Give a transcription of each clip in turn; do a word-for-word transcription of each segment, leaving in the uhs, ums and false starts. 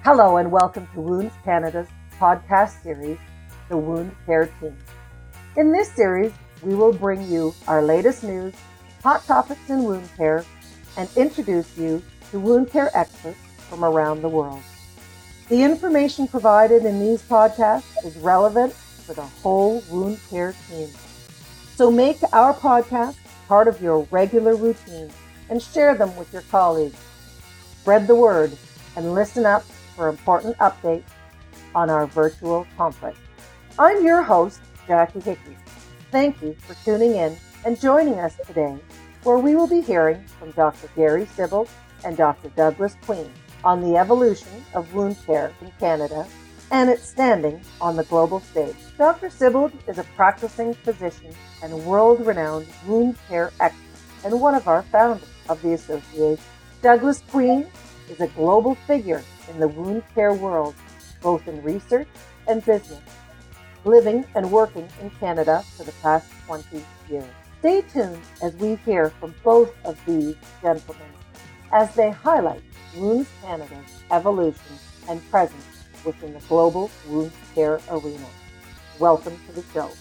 Hello and welcome to Wounds Canada's podcast series, The Wound Care Team. In this series, we will bring you our latest news, hot topics in wound care, and introduce you to wound care experts from around the world. The information provided in these podcasts is relevant for the whole wound care team. So make our podcast part of your regular routine and share them with your colleagues. Spread the word and listen up for important updates on our virtual conference. I'm your host, Jackie Hickey. Thank you for tuning in and joining us today, where we will be hearing from Doctor Gary Sibbald and Doctor Douglas Queen on the evolution of wound care in Canada and its standing on the global stage. Doctor Sibbald is a practicing physician and world-renowned wound care expert and one of our founders of the association. Douglas Queen is a global figure in the wound care world, both in research and business, living and working in Canada for the past twenty years. Stay tuned as we hear from both of these gentlemen as they highlight Wounds Canada's evolution and presence within the global wound care arena. Welcome to the show.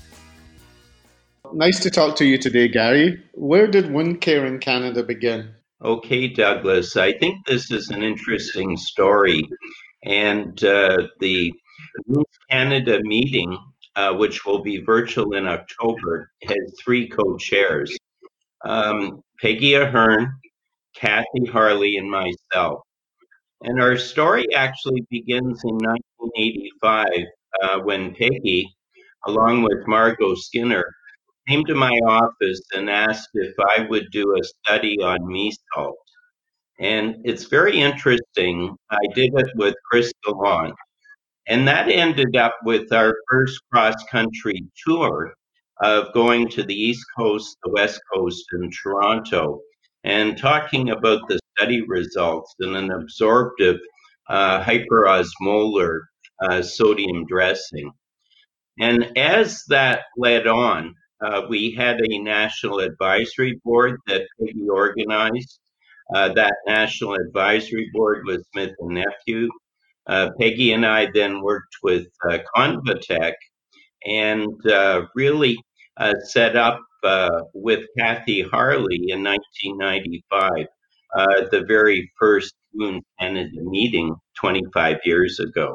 Nice to talk to you today, Gary. Where did wound care in Canada begin? Okay, Douglas, I think this is an interesting story. And uh, the Wounds Canada meeting, uh, which will be virtual in October, has three co-chairs, um, Peggy Ahern, Kathy Harley, and myself. And our story actually begins in nineteen eighty-five uh, when Peggy, along with Margot Skinner, came to my office and asked if I would do a study on MESALT. And it's very interesting. I did it with Chris Gallant. And that ended up with our first cross-country tour of going to the East Coast, the West Coast, and Toronto, and talking about the study results in an absorptive uh, hyperosmolar uh, sodium dressing. And as that led on, uh, we had a national advisory board that Peggy organized. Uh, that national advisory board was Smith and Nephew. Uh, Peggy and I then worked with uh, Convatec and uh, really uh, set up uh, with Kathy Harley in nineteen ninety-five, uh, the very first Wound Canada meeting twenty-five years ago.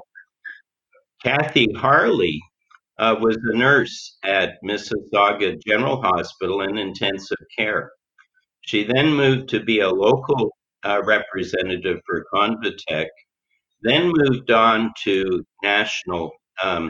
Kathy Harley uh, was a nurse at Mississauga General Hospital in intensive care. She then moved to be a local uh, representative for Convatec, then moved on to national um,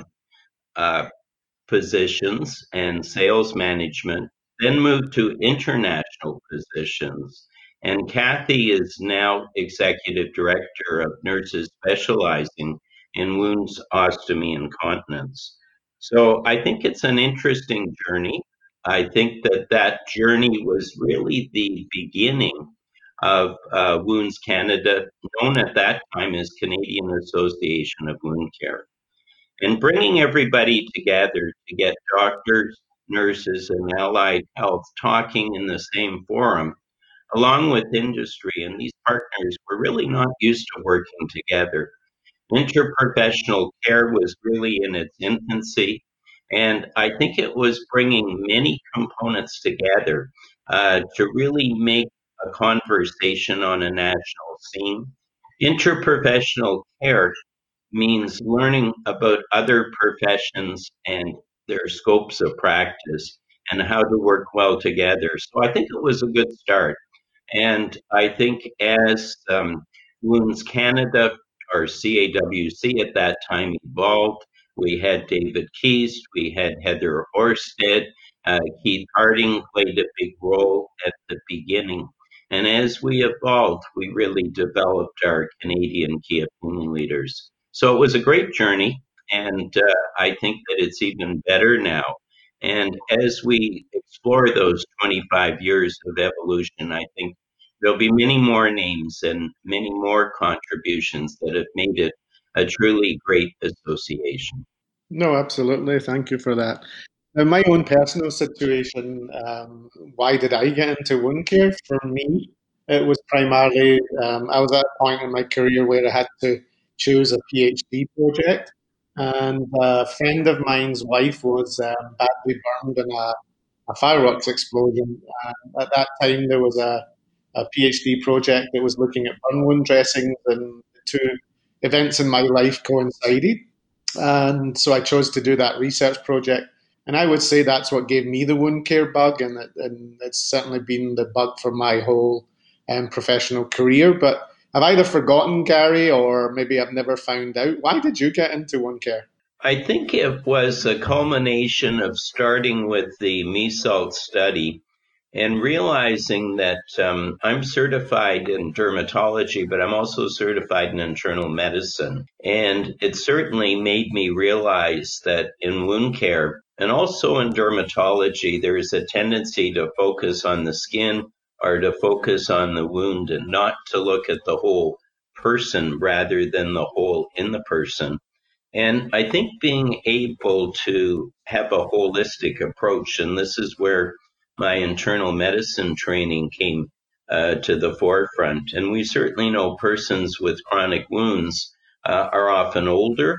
uh, positions and sales management, then moved to international positions. And Kathy is now executive director of nurses specializing in wounds, ostomy, and continence. So I think it's an interesting journey. I think that that journey was really the beginning of uh, Wounds Canada, known at that time as Canadian Association of Wound Care. And bringing everybody together to get doctors, nurses, and allied health talking in the same forum, along with industry. And these partners were really not used to working together. Interprofessional care was really in its infancy, and I think it was bringing many components together uh, to really make a conversation on a national scene. Interprofessional care means learning about other professions and their scopes of practice and how to work well together. So I think it was a good start. And I think as um, Wounds Canada, or C A W C at that time, evolved, we had David Keast, we had Heather Orsted, uh, Keith Harding played a big role at the beginning. And as we evolved, we really developed our Canadian key opinion leaders. So it was a great journey, and uh, I think that it's even better now. And as we explore those twenty-five years of evolution, I think there'll be many more names and many more contributions that have made it a truly great association. No, absolutely. Thank you for that. Now, my own personal situation, um, why did I get into wound care? For me, it was primarily, um, I was at a point in my career where I had to choose a PhD project. And a friend of mine's wife was um, badly burned in a, a fireworks explosion. And at that time, there was a, a PhD project that was looking at burn wound dressings, and the two events in my life coincided. And so I chose to do that research project. And I would say that's what gave me the wound care bug, and, it, and it's certainly been the bug for my whole um, professional career. But I've either forgotten, Gary, or maybe I've never found out. Why did you get into wound care? I think it was a culmination of starting with the MESALT study and realizing that um, I'm certified in dermatology, but I'm also certified in internal medicine. And it certainly made me realize that in wound care and also in dermatology, there is a tendency to focus on the skin or to focus on the wound and not to look at the whole person rather than the whole in the person. And I think being able to have a holistic approach, and this is where my internal medicine training came uh, to the forefront. And we certainly know persons with chronic wounds uh, are often older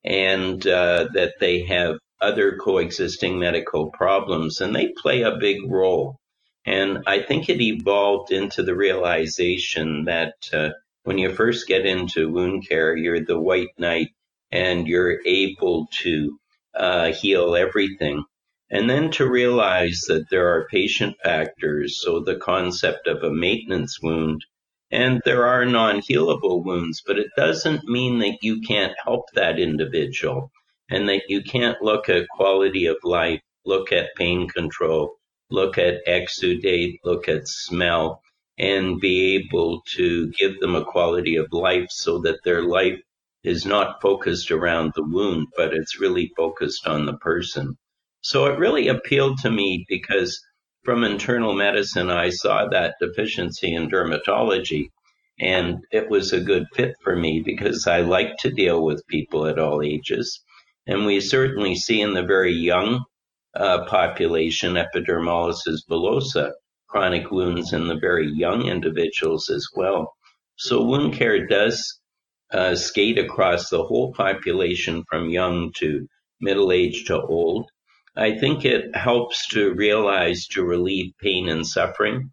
and uh, that they have other coexisting medical problems, and they play a big role. And I think it evolved into the realization that uh, when you first get into wound care, you're the white knight and you're able to uh, heal everything. And then to realize that there are patient factors, so the concept of a maintenance wound, and there are non-healable wounds, but it doesn't mean that you can't help that individual and that you can't look at quality of life, look at pain control, look at exudate, look at smell, and be able to give them a quality of life so that their life is not focused around the wound, but it's really focused on the person. So it really appealed to me because from internal medicine, I saw that deficiency in dermatology, and it was a good fit for me because I like to deal with people at all ages. And we certainly see in the very young uh, population epidermolysis bullosa, chronic wounds in the very young individuals as well. So wound care does Uh, skate across the whole population from young to middle age to old. I think it helps to realize to relieve pain and suffering.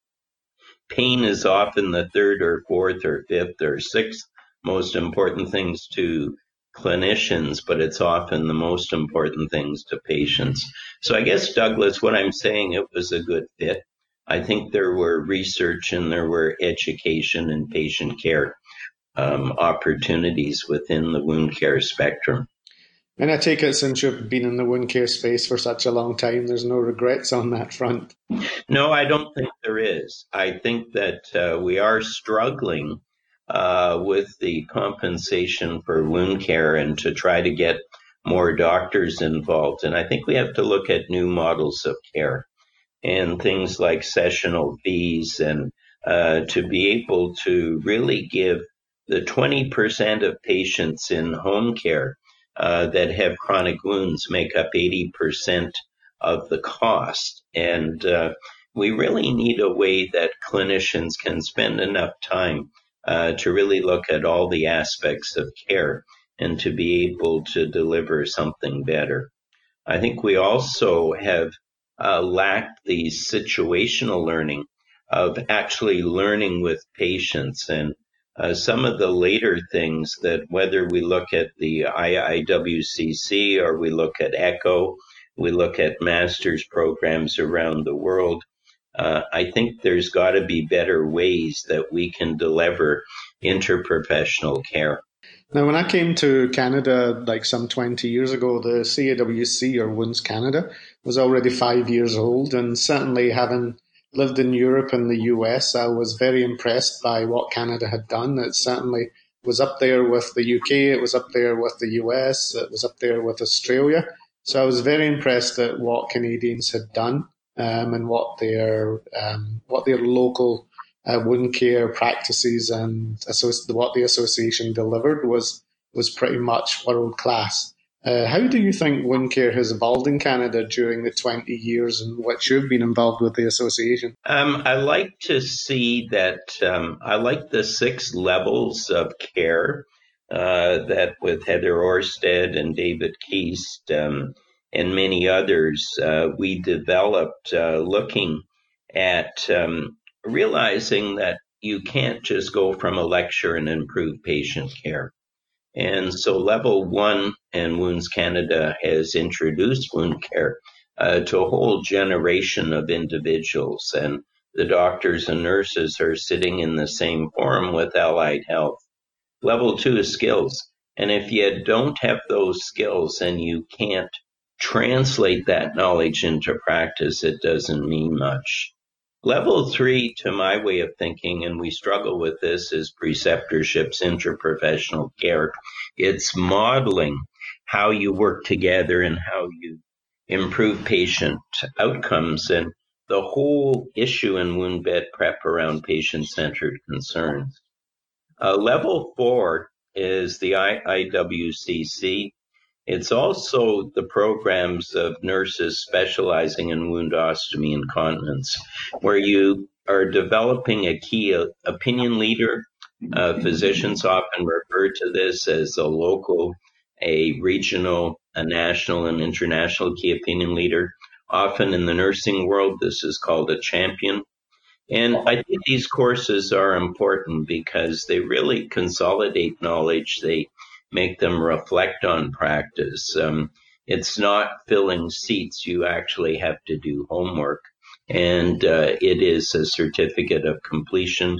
Pain is often the third or fourth or fifth or sixth most important things to clinicians, but it's often the most important things to patients. So I guess, Douglas, what I'm saying, it was a good fit. I think there were research and there were education and patient care Um, opportunities within the wound care spectrum. And I take it since you've been in the wound care space for such a long time, there's no regrets on that front. No, I don't think there is. I think that uh, we are struggling uh, with the compensation for wound care and to try to get more doctors involved. And I think we have to look at new models of care and things like sessional fees and uh, to be able to really give the twenty percent of patients in home care uh, that have chronic wounds make up eighty percent of the cost. And uh, we really need a way that clinicians can spend enough time uh, to really look at all the aspects of care and to be able to deliver something better. I think we also have uh, lacked the situational learning of actually learning with patients. And Uh, some of the later things that whether we look at the I I W C C or we look at ECHO, we look at master's programs around the world, uh, I think there's got to be better ways that we can deliver interprofessional care. Now, when I came to Canada like some twenty years ago, the C A W C, or Wounds Canada, was already five years old, and certainly having lived in Europe and the U S, I was very impressed by what Canada had done. It certainly was up there with the U K, it was up there with the U S, it was up there with Australia. So I was very impressed at what Canadians had done um, and what their um, what their local uh, wound care practices and associ- what the association delivered was was pretty much world class. Uh, how do you think wound care has evolved in Canada during the twenty years in which you've been involved with the association? Um, I like to see that um, I like the six levels of care uh, that with Heather Orsted and David Keast um, and many others, uh, we developed uh, looking at um, realizing that you can't just go from a lecture and improve patient care. And so Level One and Wounds Canada has introduced wound care uh, to a whole generation of individuals, and the doctors and nurses are sitting in the same forum with Allied Health. Level Two is skills, and if you don't have those skills and you can't translate that knowledge into practice, it doesn't mean much. Level three, to my way of thinking, and we struggle with this, is preceptorships, interprofessional care. It's modeling how you work together and how you improve patient outcomes, and the whole issue in wound bed prep around patient-centered concerns. Uh, level four is the I W C C. It's also the programs of nurses specializing in wound ostomy and continence, where you are developing a key opinion leader. Uh, physicians often refer to this as a local, a regional, a national, and international key opinion leader. Often in the nursing world, this is called a champion. And I think these courses are important because they really consolidate knowledge. They make them reflect on practice. Um, it's not filling seats. You actually have to do homework. And uh, it is a certificate of completion.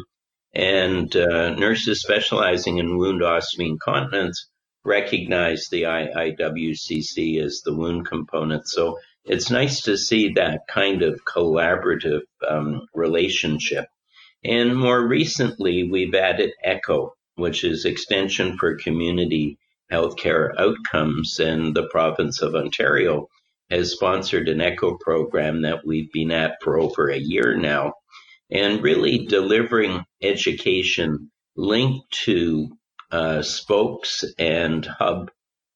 And uh, nurses specializing in wound ostomy and continence recognize the I W C C as the wound component. So it's nice to see that kind of collaborative um, relationship. And more recently, we've added ECHO, which is Extension for Community Healthcare Outcomes, and the province of Ontario has sponsored an ECHO program that we've been at for over a year now, and really delivering education linked to uh, spokes and hub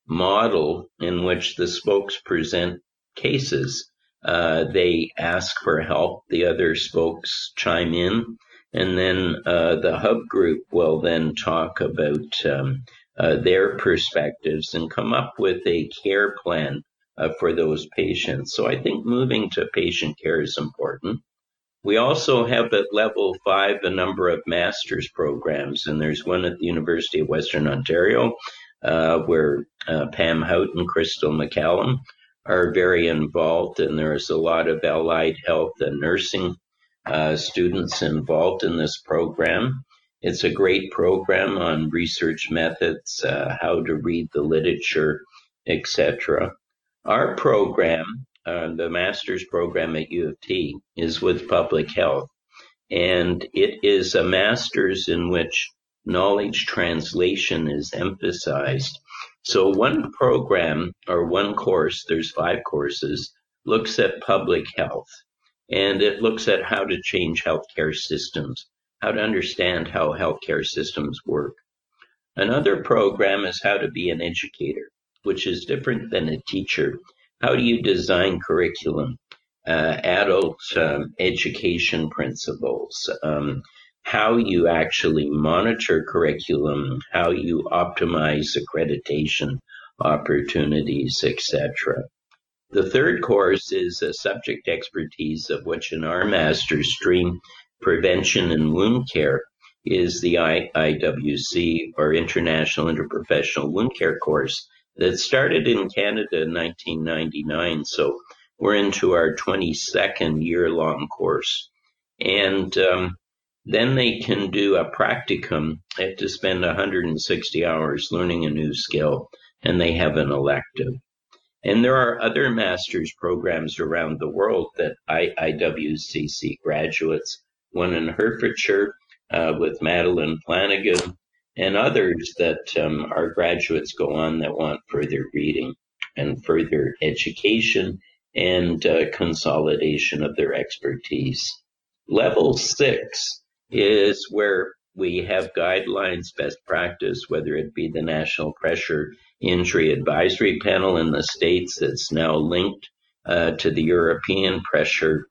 model in which the spokes present cases. Uh, they ask for help, the other spokes chime in, and then uh, the hub group will then talk about um, uh, their perspectives and come up with a care plan uh, for those patients. So I think moving to patient care is important. We also have at level five a number of master's programs, and there's one at the University of Western Ontario uh, where uh, Pam Hout and Crystal McCallum are very involved, and there's a lot of allied health and nursing uh, students involved in this program. It's a great program on research methods, uh, how to read the literature, et cetera. Our program, uh, the master's program at U of T, is with public health, and it is a master's in which knowledge translation is emphasized. So one program or one course, there's five courses, looks at public health, and it looks at how to change healthcare systems, how to understand how healthcare systems work. Another program is how to be an educator, which is different than a teacher. How do you design curriculum, uh, adult um, education principles, um, how you actually monitor curriculum, how you optimize accreditation opportunities, et cetera. The third course is a subject expertise, of which in our master's stream, prevention and wound care, is the I W C, or International Interprofessional Wound Care course that started in Canada in nineteen ninety-nine. So we're into our twenty-second year-long course. And um, then they can do a practicum. They have to spend one hundred sixty hours learning a new skill, and they have an elective. And there are other master's programs around the world that I W C C graduates, one in Herefordshire uh, with Madeline Flanagan, and others that um, our graduates go on that want further reading and further education and uh, consolidation of their expertise. Level six is where we have guidelines, best practice, whether it be the National Pressure Injury Advisory Panel in the States that's now linked uh, to the European Pressure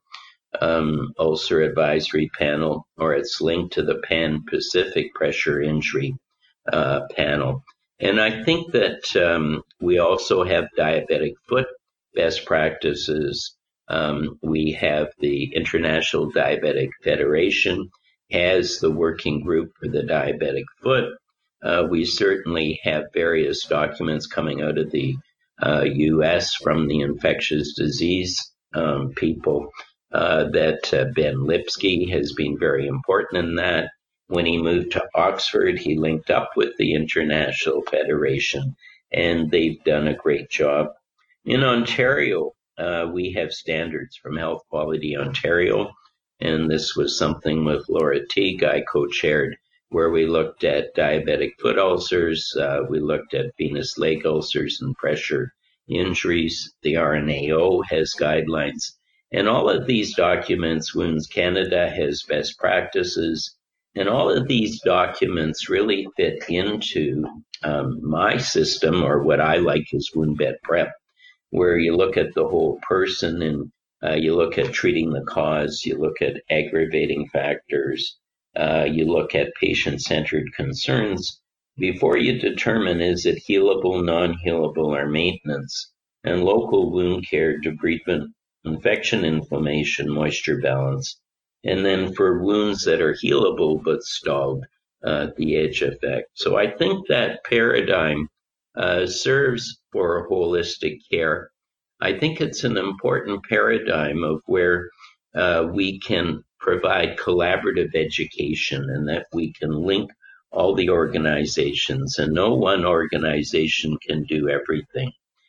um, Ulcer Advisory Panel, or it's linked to the Pan-Pacific Pressure Injury uh, Panel. And I think that um, we also have diabetic foot best practices. Um, we have the International Diabetic Federation has the working group for the diabetic foot. Uh, we certainly have various documents coming out of the uh, U S from the infectious disease um, people uh, that uh, Ben Lipsky has been very important in that. When he moved to Oxford, he linked up with the International Federation, and they've done a great job. In Ontario, uh, we have standards from Health Quality Ontario, and this was something with Laura Teague I co-chaired, where we looked at diabetic foot ulcers, uh, we looked at venous leg ulcers and pressure injuries. The R N A O has guidelines, and all of these documents, Wounds Canada has best practices, and all of these documents really fit into um, my system, or what I like is wound bed prep, where you look at the whole person and uh, you look at treating the cause, you look at aggravating factors, uh, you look at patient-centered concerns before you determine is it healable, non-healable, or maintenance, and local wound care, debridement, infection, inflammation, moisture balance, and then for wounds that are healable but stalled, uh, the edge effect. So I think that paradigm uh, serves for holistic care. I think it's an important paradigm of where uh, we can provide collaborative education and that we can link all the organizations, and no one organization can do everything.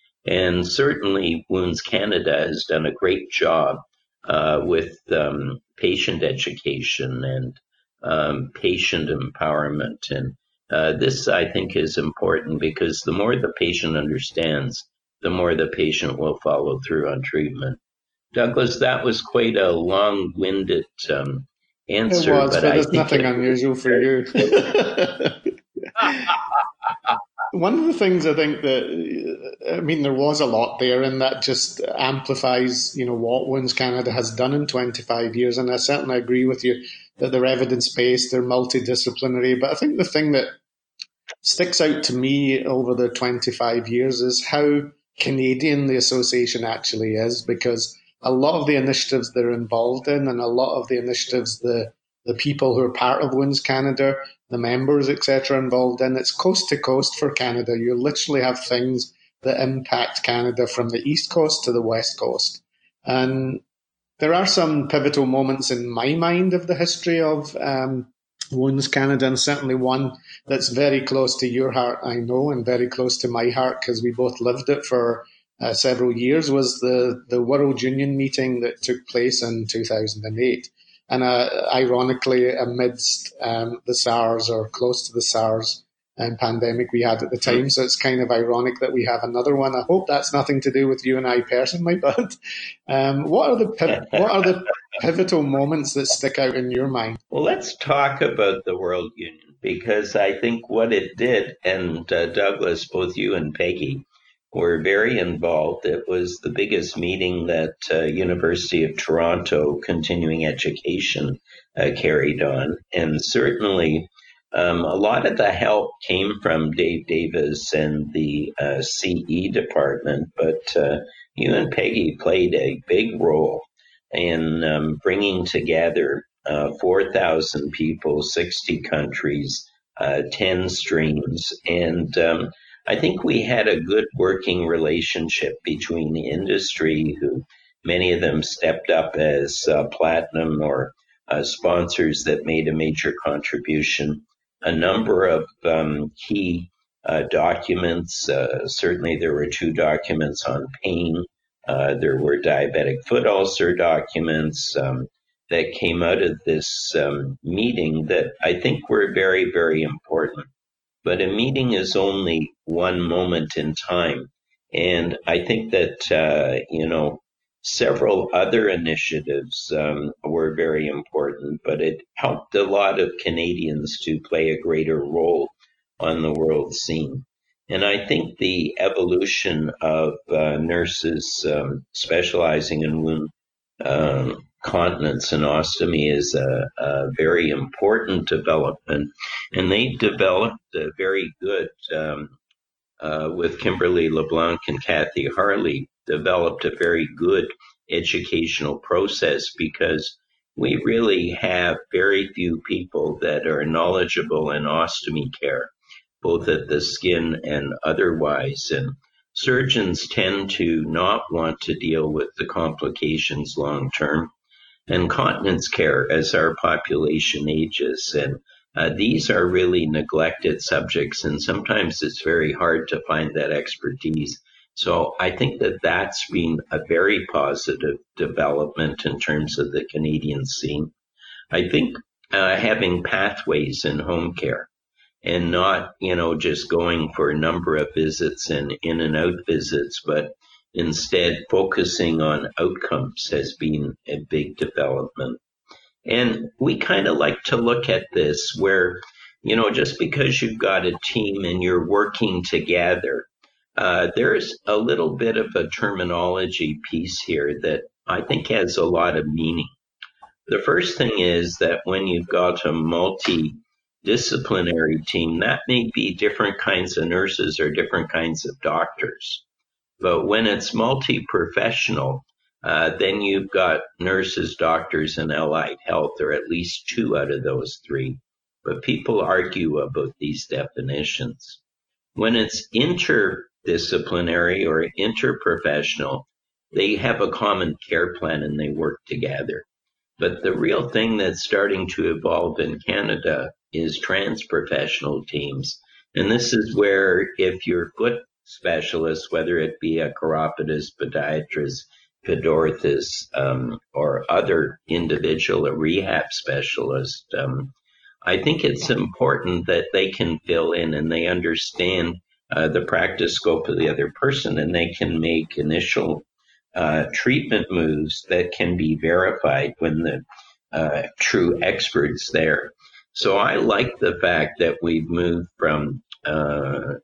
And certainly Wounds Canada has done a great job uh, with um, patient education and um, patient empowerment. And uh, this, I think, is important because the more the patient understands, the more the patient will follow through on treatment. Douglas, that was quite a long-winded um, answer. It was, but, but I there's think nothing it unusual for you. One of the things I think that, I mean, there was a lot there, and that just amplifies, you know, what Wounds Canada has done in twenty-five years. And I certainly agree with you that they're evidence-based, they're multidisciplinary. But I think the thing that sticks out to me over the twenty-five years is how Canadian the association actually is, because a lot of the initiatives they're involved in and a lot of the initiatives the the people who are part of Wounds Canada, the members, et cetera, involved in, it's coast to coast for Canada. You literally have things that impact Canada from the East Coast to the West Coast. And there are some pivotal moments in my mind of the history of um, Wounds Canada, and certainly one that's very close to your heart, I know, and very close to my heart because we both lived it for uh, several years, was the, the World Union meeting that took place in two thousand eight. And uh, ironically, amidst um, the SARS, or close to the SARS um, pandemic we had at the time. So it's kind of ironic that we have another one. I hope that's nothing to do with you and I personally, but um, what are the piv- what are the pivotal moments that stick out in your mind? Well, let's talk about the World Union, because I think what it did, and uh, Douglas, both you and Peggy were very involved. It was the biggest meeting that uh, University of Toronto continuing education uh, carried on. And certainly um, a lot of the help came from Dave Davis and the uh, C E department, but uh, you and Peggy played a big role in um, bringing together uh, four thousand people, sixty countries, uh, ten streams, and um, I think we had a good working relationship between the industry, who many of them stepped up as uh, platinum or uh, sponsors that made a major contribution. A number of um, key uh, documents, uh, certainly there were two documents on pain. Uh, there were diabetic foot ulcer documents um, that came out of this um, meeting that I think were very, very important. But a meeting is only one moment in time. And I think that, uh, you know, several other initiatives um, were very important, but it helped a lot of Canadians to play a greater role on the world scene. And I think the evolution of uh, nurses um, specializing in wound um, continence and ostomy is a, a very important development, and they developed a very good um, with Kimberly LeBlanc and Kathy Harley, developed a very good educational process because we really have very few people that are knowledgeable in ostomy care, both at the skin and otherwise. And surgeons tend to not want to deal with the complications long term. And continence care as our population ages. And uh, these are really neglected subjects, and sometimes it's very hard to find that expertise. So I think that that's been a very positive development in terms of the Canadian scene. I think uh, having pathways in home care and not, you know, just going for a number of visits and in and out visits, but instead focusing on outcomes has been a big development. And we kind of like to look at this where, you know, just because you've got a team and you're working together, uh, there's a little bit of a terminology piece here that I think has a lot of meaning. The first thing is that when you've got a multidisciplinary team, that may be different kinds of nurses or different kinds of doctors. But when it's multi-professional, uh, then you've got nurses, doctors, and allied health, or at least two out of those three. But people argue about these definitions. When it's interdisciplinary or interprofessional, they have a common care plan and they work together. But the real thing that's starting to evolve in Canada is trans-professional teams. And this is where if your foot specialist, whether it be a chiropodist, podiatrist, pedorthist, um, or other individual, a rehab specialist, um, I think it's important that they can fill in and they understand uh, the practice scope of the other person, and they can make initial uh, treatment moves that can be verified when the uh, true expert's there. So I like the fact that we've moved from uh,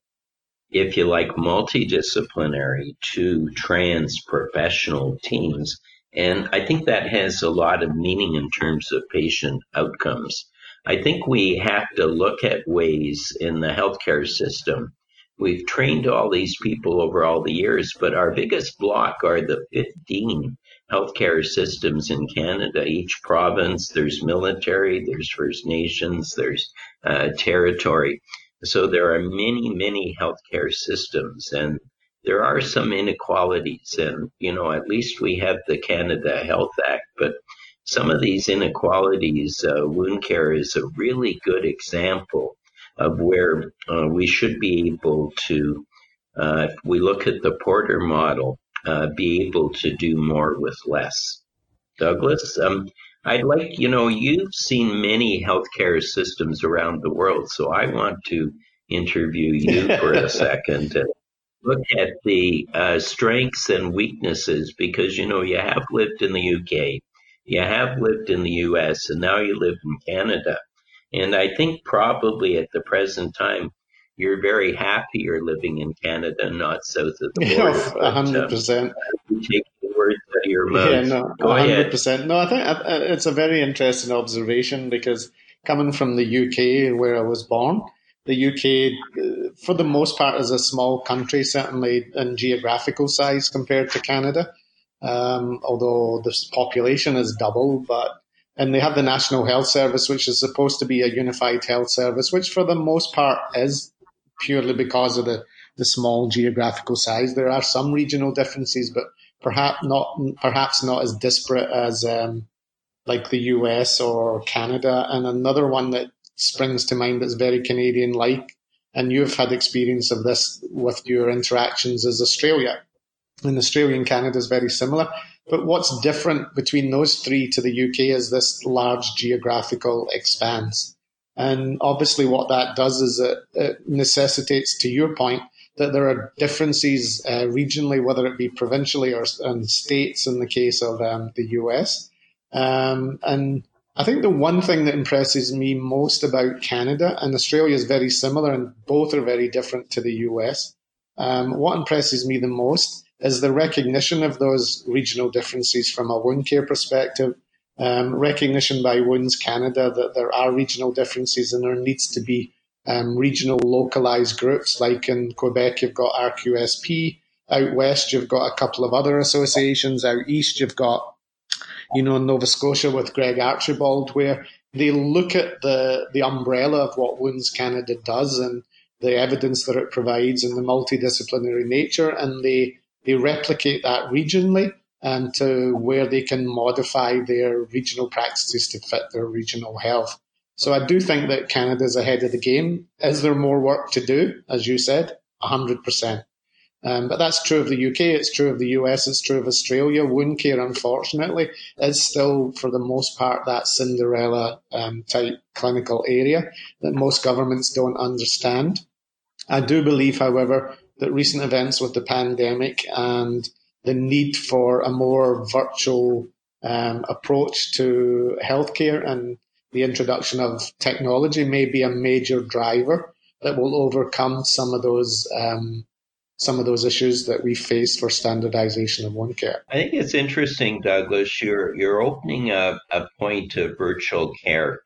if you like, multidisciplinary to trans-professional teams. And I think that has a lot of meaning in terms of patient outcomes. I think we have to look at ways in the healthcare system. We've trained all these people over all the years, but our biggest block are the fifteen healthcare systems in Canada. Each province, there's military, there's First Nations, there's uh, territory. So there are many, many healthcare systems, and there are some inequalities. And, you know, at least we have the Canada Health Act, but some of these inequalities, uh, wound care is a really good example of where uh, we should be able to, uh, if we look at the Porter model, uh, be able to do more with less. Douglas, um, I'd like, you know, you've seen many healthcare systems around the world, so I want to interview you for a second and look at the uh, strengths and weaknesses, because, you know, you have lived in the U K, you have lived in the U S, and now you live in Canada. And I think probably at the present time, you're very happy you're living in Canada, not south of the border. Yeah, one hundred percent. Um, take the words out of your mouth. Yeah, no, Go one hundred ahead. percent. No, I think it's a very interesting observation, because coming from the U K, where I was born, the U K, for the most part, is a small country, certainly in geographical size compared to Canada, um, although the population is double. But and they have the National Health Service, which is supposed to be a unified health service, which for the most part is, purely because of the, the small geographical size. There are some regional differences, but perhaps not perhaps not as disparate as um, like the U S or Canada. And another one that springs to mind that's very Canadian-like, and you've had experience of this with your interactions, is Australia. And Australia and Canada is very similar. But what's different between those three to the U K is this large geographical expanse. And obviously what that does is it, it necessitates, to your point, that there are differences uh, regionally, whether it be provincially or in states in the case of um, the U S. Um, and I think the one thing that impresses me most about Canada, and Australia is very similar and both are very different to the U S, um, what impresses me the most is the recognition of those regional differences from a wound care perspective, um, recognition by Wounds Canada that there are regional differences and there needs to be um, regional localized groups. Like in Quebec, you've got R Q S P. Out west, you've got a couple of other associations. Out east, you've got, you know, Nova Scotia with Greg Archibald, where they look at the, the umbrella of what Wounds Canada does and the evidence that it provides and the multidisciplinary nature, and they, they replicate that regionally and to where they can modify their regional practices to fit their regional health. So I do think that Canada's ahead of the game. Is there more work to do? As you said, one hundred percent. Um, but that's true of the U K, it's true of the U S, it's true of Australia. Wound care, unfortunately, is still, for the most part, that Cinderella um, type clinical area that most governments don't understand. I do believe, however, that recent events with the pandemic and the need for a more virtual um, approach to healthcare and the introduction of technology may be a major driver that will overcome some of those um, some of those issues that we face for standardization of wound care. I think it's interesting, Douglas, you're, you're opening a, a point of virtual care.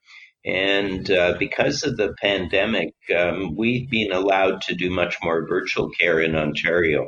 And uh, because of the pandemic, um, we've been allowed to do much more virtual care in Ontario.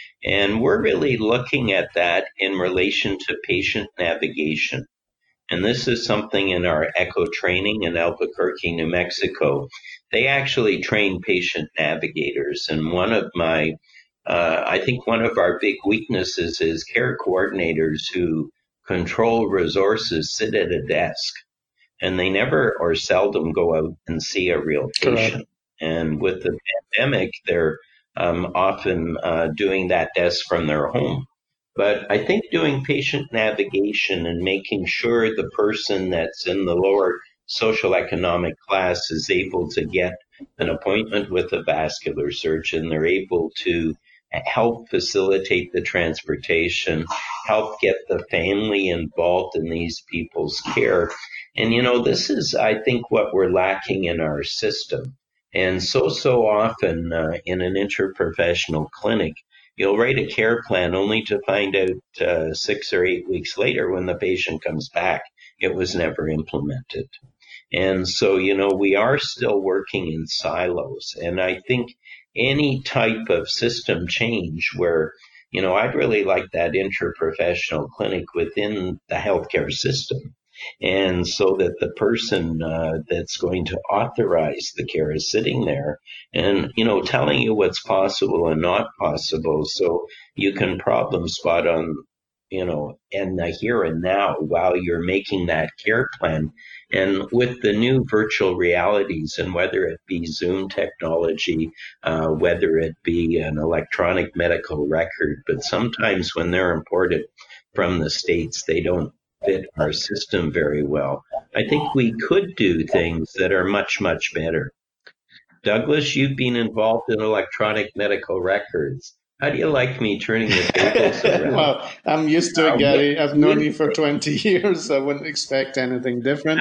And we're really looking at that in relation to patient navigation. And this is something in our ECHO training in Albuquerque, New Mexico. They actually train patient navigators. And one of my, uh, I think one of our big weaknesses is care coordinators who control resources sit at a desk and they never or seldom go out and see a real patient. Correct. And with the pandemic, they're um, often uh, doing that desk from their home. But I think doing patient navigation and making sure the person that's in the lower social economic class is able to get an appointment with a vascular surgeon, they're able to help facilitate the transportation, help get the family involved in these people's care. And, you know, this is, I think, what we're lacking in our system. And so, so often uh, in an interprofessional clinic, you'll write a care plan only to find out uh, six or eight weeks later when the patient comes back, it was never implemented. And so, you know, we are still working in silos. And I think any type of system change where, you know, I'd really like that interprofessional clinic within the healthcare system. And so that the person uh, that's going to authorize the care is sitting there and, you know, telling you what's possible and not possible. So you can problem spot on, you know, in the here and now while you're making that care plan. And with the new virtual realities, and whether it be Zoom technology, uh, whether it be an electronic medical record, but sometimes when they're imported from the States, they don't fit our system very well. I think we could do things that are much, much better. Douglas, you've been involved in electronic medical records. How do you like me turning the tables around? Well, I'm used to it, Gary. I've known you for twenty years. I wouldn't expect anything different.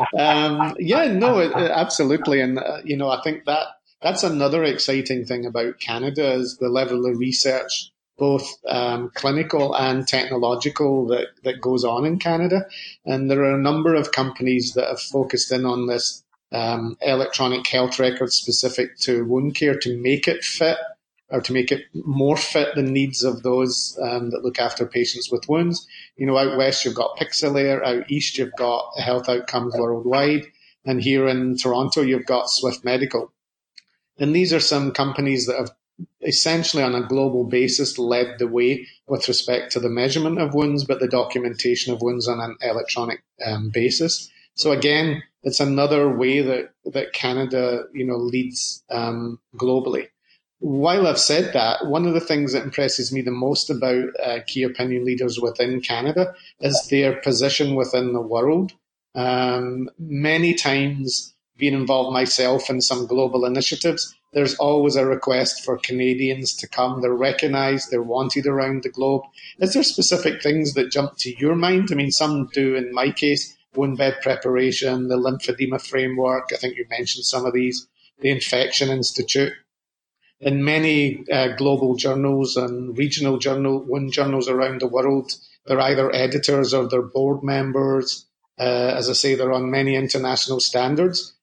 Um, yeah, no, it, it, absolutely. And, uh, you know, I think that that's another exciting thing about Canada is the level of research, both um, clinical and technological, that, that goes on in Canada. And there are a number of companies that have focused in on this um, electronic health record specific to wound care to make it fit, or to make it more fit the needs of those um, that look after patients with wounds. You know, out west, you've got Pixelair. Out east, you've got Health Outcomes Worldwide. And here in Toronto, you've got Swift Medical. And these are some companies that have essentially on a global basis led the way with respect to the measurement of wounds, but the documentation of wounds on an electronic um, basis. So again, it's another way that, that Canada, you know, leads um, globally. While I've said that, one of the things that impresses me the most about uh, key opinion leaders within Canada is their position within the world. Um, many times, being involved myself in some global initiatives, there's always a request for Canadians to come. They're recognised, they're wanted around the globe. Is there specific things that jump to your mind? I mean, some do in my case, wound bed preparation, the lymphedema framework. I think you mentioned some of these, the Infection Institute. In many uh, global journals and regional journal, wound journals around the world, they're either editors or they're board members. Uh, as I say, they're on many international standards.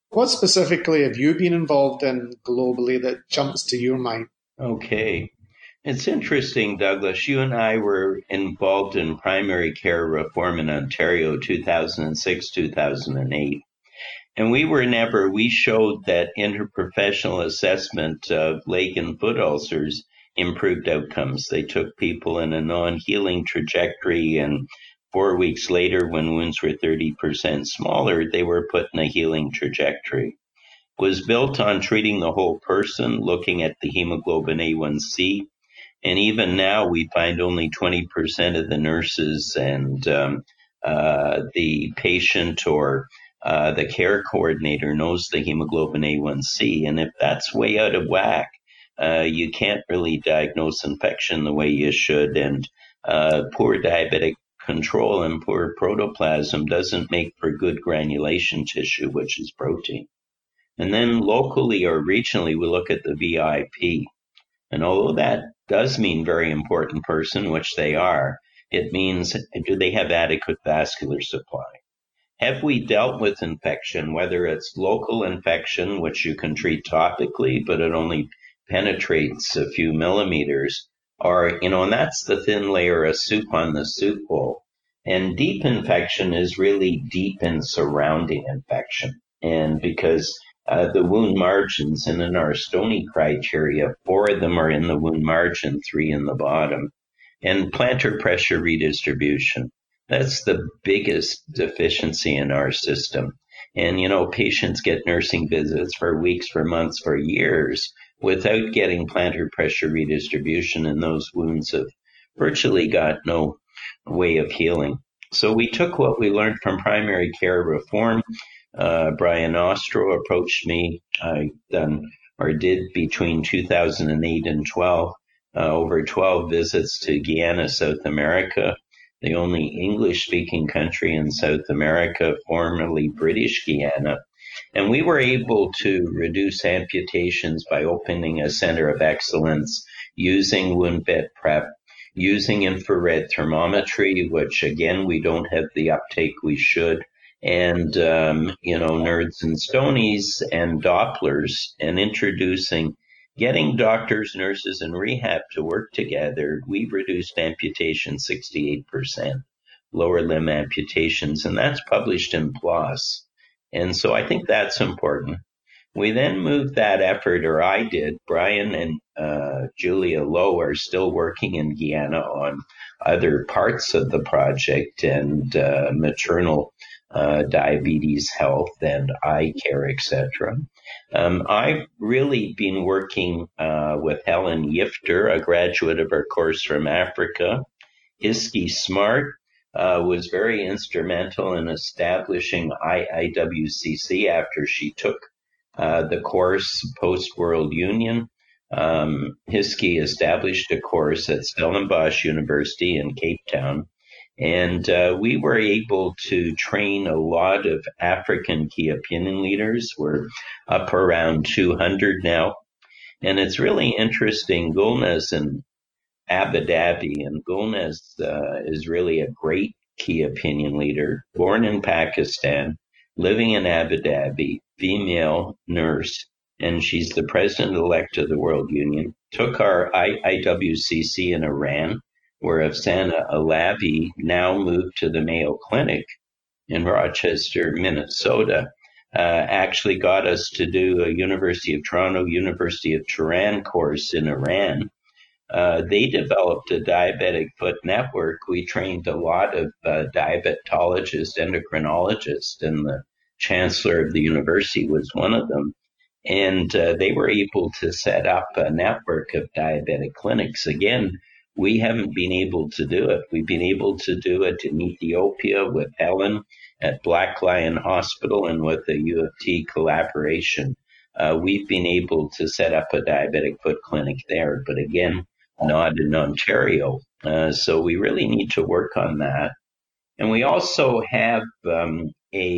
What specifically have you been involved in globally that jumps to your mind? Okay. It's interesting, Douglas. You and I were involved in primary care reform in Ontario two thousand six, two thousand eight. And we were never, we showed that interprofessional assessment of leg and foot ulcers improved outcomes. They took people in a non-healing trajectory, and four weeks later, when wounds were thirty percent smaller, they were put in a healing trajectory. It was built on treating the whole person, looking at the hemoglobin A one C. And even now, we find only twenty percent of the nurses and um, uh, the patient or uh, the care coordinator knows the hemoglobin A one C. And if that's way out of whack, uh, you can't really diagnose infection the way you should. And uh, poor diabetic control and poor protoplasm doesn't make for good granulation tissue, which is protein. And then locally or regionally, we look at the V I P. And although that does mean very important person, which they are, it means, do they have adequate vascular supply? Have we dealt with infection, whether it's local infection, which you can treat topically, but it only penetrates a few millimeters, or, you know, and that's the thin layer of soup on the soup bowl. And deep infection is really deep in surrounding infection. And because Uh, the wound margins, and in our Stoney criteria, four of them are in the wound margin, three in the bottom. And plantar pressure redistribution, that's the biggest deficiency in our system. And, you know, patients get nursing visits for weeks, for months, for years without getting plantar pressure redistribution, and those wounds have virtually got no way of healing. So we took what we learned from primary care reform. Uh, Brian Ostro approached me. I done or did between two thousand eight and twelve uh, over twelve visits to Guyana, South America, the only English-speaking country in South America, formerly British Guiana. And we were able to reduce amputations by opening a center of excellence, using wound bed prep, using infrared thermometry, which again, we don't have the uptake we should. And, um, you know, nerds and stonies and Dopplers, and introducing, getting doctors, nurses, and rehab to work together, we reduced amputation sixty-eight percent, lower limb amputations, and that's published in PLOS. And so I think that's important. We then moved that effort, or I did. Brian and uh, Julia Lowe are still working in Guyana on other parts of the project, and uh, maternal Uh, diabetes health and eye care, et cetera. Um, I've really been working uh, with Helen Yifter, a graduate of our course from Africa. Iski Smart uh, was very instrumental in establishing I I W C C after she took uh, the course post-World Union. Um, Hiski established a course at Stellenbosch University in Cape Town. And uh, we were able to train a lot of African key opinion leaders. We're up around two hundred now. And it's really interesting. Gulnaz in Abu Dhabi, and Gulnaz uh, is really a great key opinion leader, born in Pakistan, living in Abu Dhabi, female nurse, and she's the president-elect of the World Union, took our I I W C C in Iran, where Afsana Alavi now moved to the Mayo Clinic in Rochester, Minnesota, uh, actually got us to do a University of Toronto, University of Tehran course in Iran. Uh, they developed a diabetic foot network. We trained a lot of uh, diabetologists, endocrinologists, and the chancellor of the university was one of them. And uh, they were able to set up a network of diabetic clinics. Again, we haven't been able to do it. We've been able to do it in Ethiopia with Helen at Black Lion Hospital, and with the U of T collaboration. Uh, we've been able to set up a diabetic foot clinic there, but again, not in Ontario. Uh, so we really need to work on that. And we also have um, a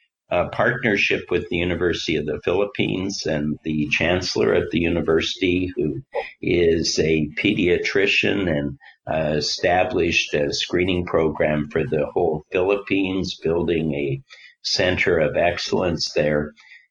a partnership with the University of the Philippines, and the chancellor of the university, who is a pediatrician, and uh, established a screening program for the whole Philippines, building a center of excellence there.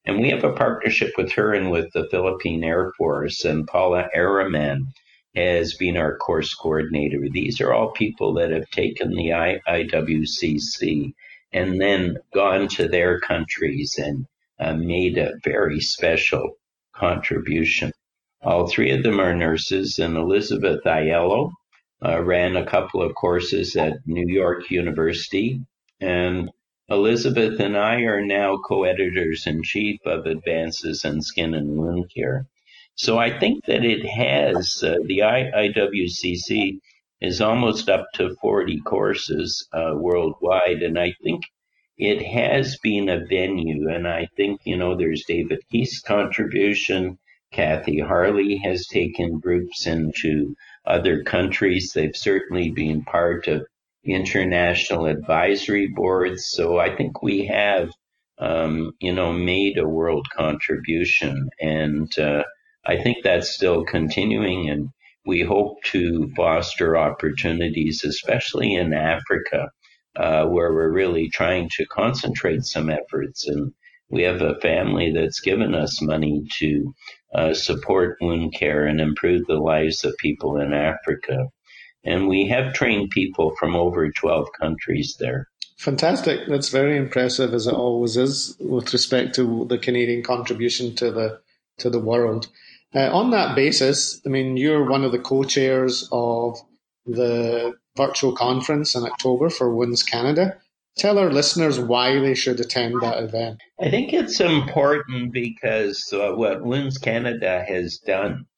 And we have a partnership with her and with the Philippine Air Force, and Paula Araman has been our course coordinator. These are all people that have taken the I W C C and then gone to their countries and uh, made a very special contribution. All three of them are nurses, and Elizabeth Aiello uh, ran a couple of courses at New York University, and Elizabeth and I are now co-editors-in-chief of Advances in Skin and Wound Care. So I think that it has, uh, the I W C C is almost up to forty courses uh, worldwide, and I think it has been a venue, and I think, you know, there's David Keith's contribution. Kathy Harley has taken groups into other countries. They've certainly been part of international advisory boards. So I think we have, um, you know, made a world contribution. And uh, I think that's still continuing. And we hope to foster opportunities, especially in Africa, uh, where we're really trying to concentrate some efforts. And we have a family that's given us money to uh, support wound care and improve the lives of people in Africa. And we have trained people from over twelve countries there. Fantastic. That's very impressive, as it always is, with respect to the Canadian contribution to the to the world. Uh, on that basis, I mean, you're one of the co-chairs of the virtual conference in October for Wounds Canada. Tell our listeners why they should attend that event. I think it's important because uh, what Wounds Canada has done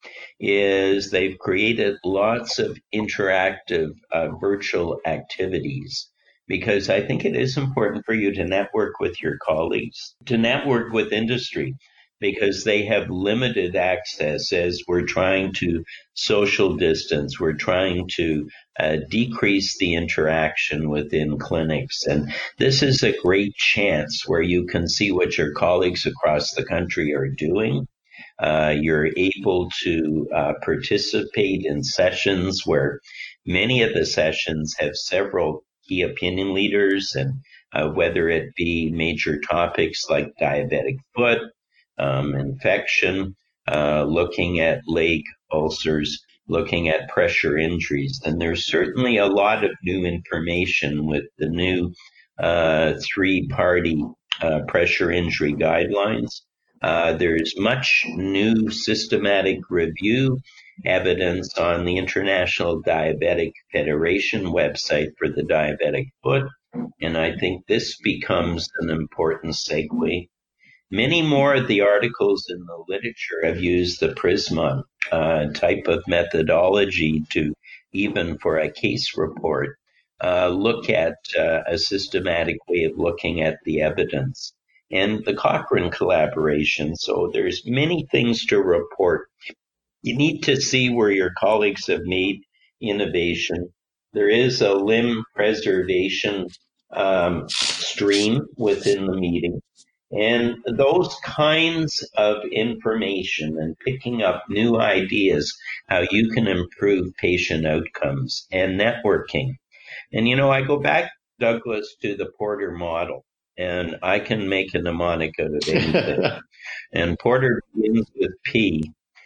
is they've created lots of interactive uh, virtual activities, because I think it is important for you to network with your colleagues, to network with industry, because they have limited access as we're trying to social distance. We're trying to uh, decrease the interaction within clinics. And this is a great chance where you can see what your colleagues across the country are doing. Uh, you're able to uh, participate in sessions where many of the sessions have several key opinion leaders, and uh, whether it be major topics like diabetic foot, Um, infection, uh, looking at leg ulcers, looking at pressure injuries. And there's certainly a lot of new information with the new uh, three-party uh, pressure injury guidelines. Uh, there's much new systematic review evidence on the International Diabetic Federation website for the diabetic foot. And I think this becomes an important segue. Many more of the articles in the literature have used the PRISMA uh, type of methodology to, even for a case report, uh, look at uh, a systematic way of looking at the evidence. And the Cochrane collaboration, so there's many things to report. You need to see where your colleagues have made innovation. There is a limb preservation um, stream within the meeting. And those kinds of information and picking up new ideas, how you can improve patient outcomes and networking. And, you know, I go back, Douglas, to the Porter model, and I can make a mnemonic out of anything. And Porter begins with P.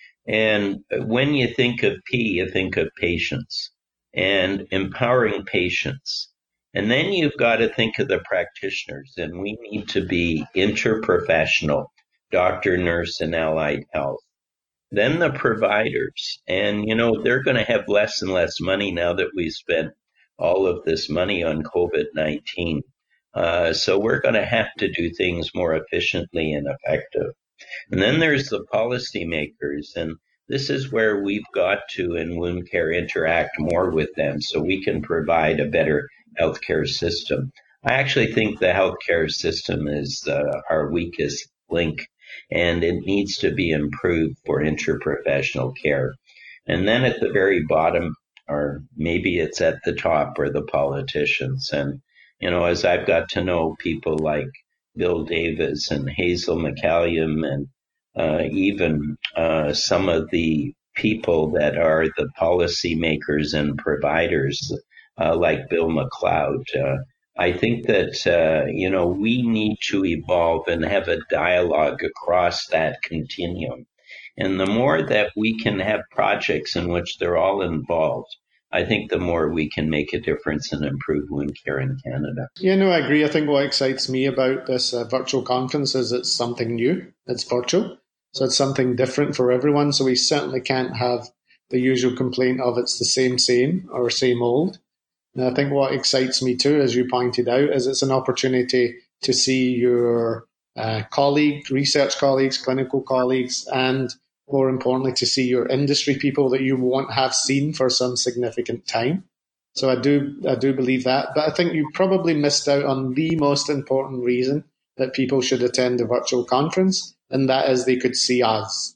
And when you think of P, you think of patients and empowering patients. And then you've got to think of the practitioners, and we need to be interprofessional, doctor, nurse, and allied health. Then the providers, and, you know, they're going to have less and less money now that we've spent all of this money on COVID nineteen. Uh, so we're going to have to do things more efficiently and effective. And then there's the policymakers, and this is where we've got to, in wound care, interact more with them so we can provide a better healthcare system. I actually think the healthcare system is uh, our weakest link, and it needs to be improved for interprofessional care. And then at the very bottom, or maybe it's at the top, are the politicians. And, you know, as I've got to know people like Bill Davis and Hazel McCallium and uh, even uh, some of the people that are the policymakers and providers, Uh, like Bill McLeod. Uh, I think that, uh, you know, we need to evolve and have a dialogue across that continuum. And the more that we can have projects in which they're all involved, I think the more we can make a difference and improve wound care in Canada. Yeah, no, I agree. I think what excites me about this uh, virtual conference is it's something new. It's virtual. So it's something different for everyone. So we certainly can't have the usual complaint of it's the same, same or same old. And I think what excites me too, as you pointed out, is it's an opportunity to see your uh, colleague, research colleagues, clinical colleagues, and more importantly, to see your industry people that you won't have seen for some significant time. So I do, I do believe that. But I think you probably missed out on the most important reason that people should attend a virtual conference, and that is they could see us.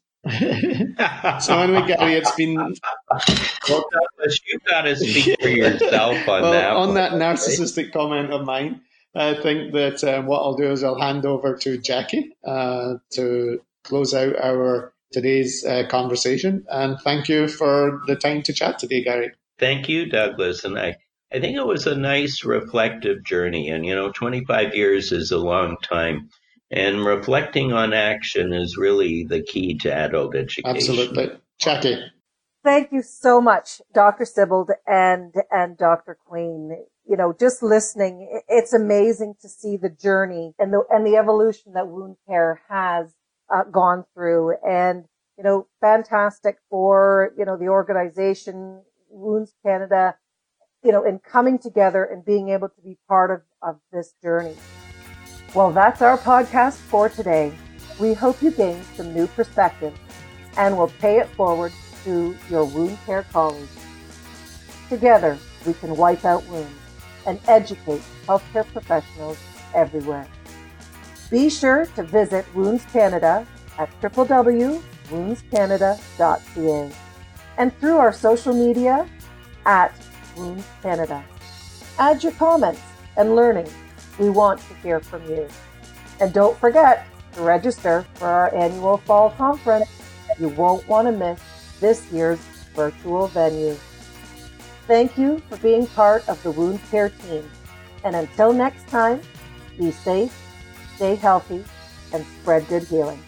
So anyway, Gary, it's been... Well, Douglas, you've got to speak for yourself on well, that. On one, that right? narcissistic comment of mine, I think that um, what I'll do is I'll hand over to Jackie uh, to close out our today's uh, conversation. And thank you for the time to chat today, Gary. Thank you, Douglas. And I, I think it was a nice reflective journey. And, you know, twenty-five years is a long time. And reflecting on action is really the key to adult education. Absolutely. Jackie. Thank you so much, Doctor Sibbald and, and Doctor Queen. You know, just listening, it's amazing to see the journey and the, and the evolution that wound care has uh, gone through. And, you know, fantastic for, you know, the organization, Wounds Canada, you know, in coming together and being able to be part of, of this journey. Well, that's our podcast for today. We hope you gained some new perspective and will pay it forward to your wound care colleagues. Together, we can wipe out wounds and educate healthcare professionals everywhere. Be sure to visit Wounds Canada at w w w dot wounds canada dot c a and through our social media at Wounds Canada. Add your comments and learning. We want to hear from you. And don't forget to register for our annual fall conference. You won't want to miss this year's virtual venue. Thank you for being part of the wound care team. And until next time, be safe, stay healthy, and spread good healing.